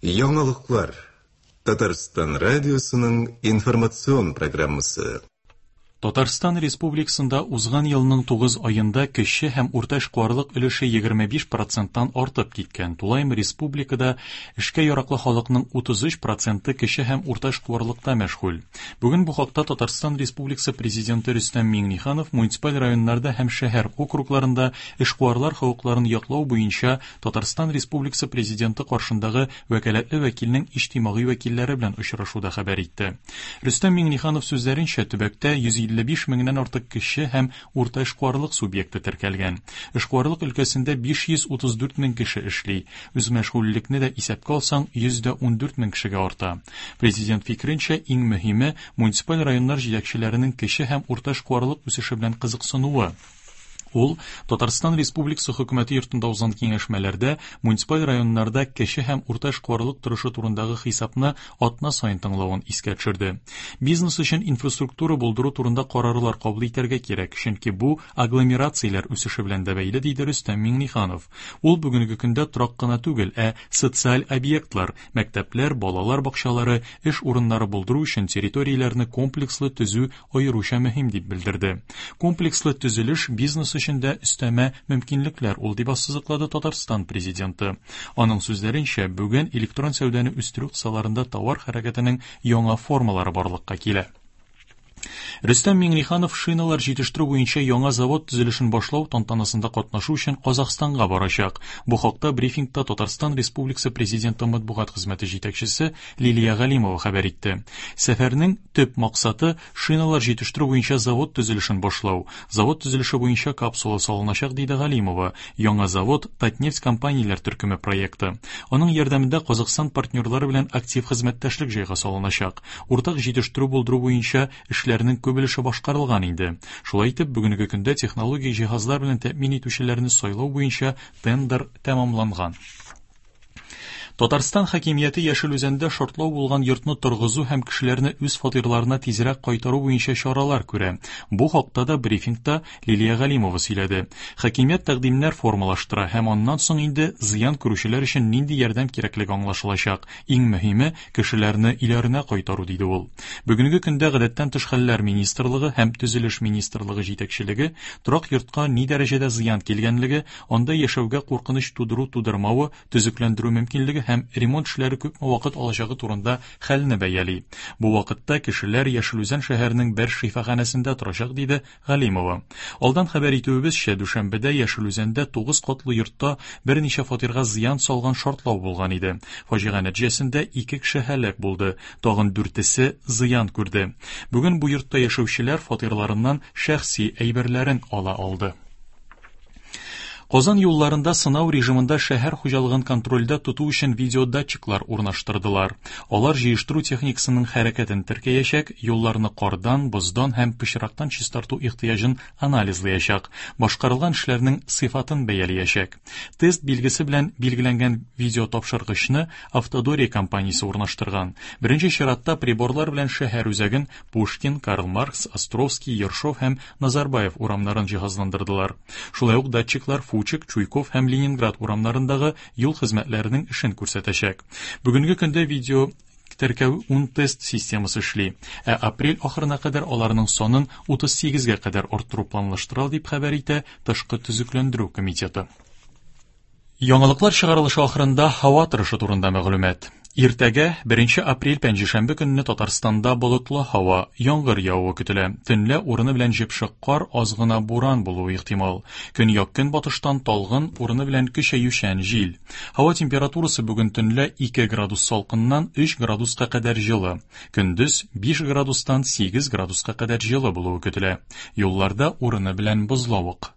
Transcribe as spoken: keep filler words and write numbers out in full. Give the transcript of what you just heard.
Яңалыклар. Татарстан радиосының информацион программасы. Татарстан Республикасында узган елның тугыз айында кече һәм урта эшкуарлык өлеше егерме биш проценттан артып киткән. Тулайм республикада эшкә яраклы халыкның утыз өч проценты кече һәм урта эшкуарлыкта мәшгуль. Бүген бу хакта Татарстан Республикасы президенты Рөстәм Миңнеханов муниципаль районнарда һәм шәһәр округларында эшкуарлар хокукларын яклау буенча Татарстан Республикасы президенты каршындагы вәкаләтле вәкилнең иҗтимагый вәкилләре белән очрашуда хәбәр итте. Рөстәм Миңнеханов сүзләренчә, төбәктә йөз илле биш меңнән артык кеше һәм урта эшкуарлык субъекты теркәлгән. Эшкуарлык өлкәсендә биш йөз утыз дүрт мең кеше эшли. Үз мәшгульлекне дә исәпкә алсаң, йөз дә ун дүрт мең кешегә арта. Президент фикеренчә, иң мөһиме муниципаль районнар җитәкчеләренең кеше һәм урта эшкуарлык үсеше белән кызыксынуы. Ул Татарстан Республикасы хөкүмәте йортында узган киңәшмәләрдә муниципаль районнарда кеше һәм урта эшкуарлык торышы турындагы хисапны атна саен тыңлавын искә төшерде. Бизнес өчен инфраструктура булдыру турында карарлар кабул итәргә кирәк, чөнки бу агломерацияләр үсеше белән дә бәйле, диде Рөстәм Миңнеханов. Ул бүгенге көндә торак кына түгел, ә социаль объектлар, мәктәпләр, балалар бакчалары, эш урыннары булдыру өчен территорияләрне комплекслы төзү аеруча мөһим дип белдерде. Комплекслы төзелеш бизнес өчендә өстәмә мөмкинлекләр ул дип ассызыклады Татарстан президенты. Аның сүзләренчә, бүген электрон сәүдәне үстерү кысаларында товар хәрәкәтенең яңа формалары барлыкка килә. Рөстәм Миңнеханов шиналар җитештерү буенча яңа завод төзелешен башлау тантанасында катнашу өчен Казакъстанга барачак. Бу хакта брифингта Татарстан Республикасы президенты матбугат хезмәте җитәкчесе Лилия Галимова хәбәр итте. Сәфәрнең төп максаты шиналар җитештерү буенча завод төзелешен башлау. Завод төзелеше буенча капсула салыначак, диде Галимова. Яңа завод Татнефть компанияләр төркеме проекты. Аның ярдәмендә Казакъстан партнерлары белән актив хезмәттәшлек җайга салыначак. Уртак җитештерү булдыру буенча эшләрнең күбелеше башкарылган инде. Шулай итеп, бүгенге көндә технологик җиһазлар белән тәэмин итүчеләрне сайлау буенча тендер тәмамланган. Татарстан хакимияте Яшел Үзәндә шартлау булган йортны торгызу һәм кешеләрне үз фатирларына тизрәк кайтару буенча чаралар күрә. Бу хакта да брифингта Лилия Галимова сөйләде. Хакимият тәкъдимнәр формалаштыра һәм аннан соң инде зыян күрүчеләр өчен нинди ярдәм кирәклеге аңлашылачак. Иң мөһиме кешеләрне иләренә кайтару, диде ул. Бүгенге көндә гадәттән тыш хәлләр министрлыгы һәм төзелеш министрлыгы җитәкчелеге торак йортка ни дәрәҗәдә зыян килгәнлеге, анда яшәүгә куркыныч тудыру тудырмавы, төзекләндерү мөмкинлеге һәм ремонт эшләре күпме вакыт алачагы турында хәлне бәяли. Бу вакытта кешеләр Яшел Үзән шәһәренең бер шифаханәсендә торачак, диде Галимова. Алдан хәбәр итүебезчә, Дүшәмбедә Яшел Үзәндә тугыз катлы йортта берничә фатирга зыян салган шартлау булган иде. Фаҗига нәтиҗәсендә ике кеше һәлак булды, тагын дүртесе зыян күрде. Бүген бу йортта яшәүчеләр фатирларыннан шәхси әйберләрен ала алды. Казан юлларында сынау режимында шәһәр хуҗалыгын контрольдә тоту өчен видеодатчиклар урнаштырдылар. Алар җыештыру техникасының хәрәкәтен теркәячәк, юлларны кардан, боздан һәм пычрактан чистарту ихтыяҗын анализлаячак, башкарылган эшләрнең сыйфатын бәяләячәк. Тест билгесе белән билгеләнгән видео тапшыргычны Автодория компаниясе урнаштырган. Беренче чиратта приборлар белән шәһәр үзәген Пушкин, Карл Маркс, Островский, Ершов һәм Назарбаев урамнарын җиһазландырдылар. Шулай ук датчиклар Фучик, Чуйков һәм Ленинград урамнарындагы юл хезмәтләренең эшен күрсәтәчәк. Бүгенге көндә видео теркәү ун тест системасы эшли, ә апрель ахырына кадәр аларның санын утыз сигезгә кадәр арттыру планлаштырыла, дип хәбәр итә Тышкы төзекләндерү комитеты. Яңалыклар чыгарылышы ахырында һава торышы турында мәгълүмат. Иртәгә беренче апрель пәнҗешәмбе көнне Татарстанда болытлы һава, яңгыр явуы көтелә. Төнлә урыны белән җепшек кар, аз гына буран булуы ихтимал. Көньяк-көнбатыштан талгын, урыны белән көчәючән җил. Һава температурасы бүген төнлә ике градус салкыннан өч градуска кадәр җылы. Көндез биш градустан сигез градуска кадәр җылы булуы көтелә. Юлларда урыны белән бозлавык.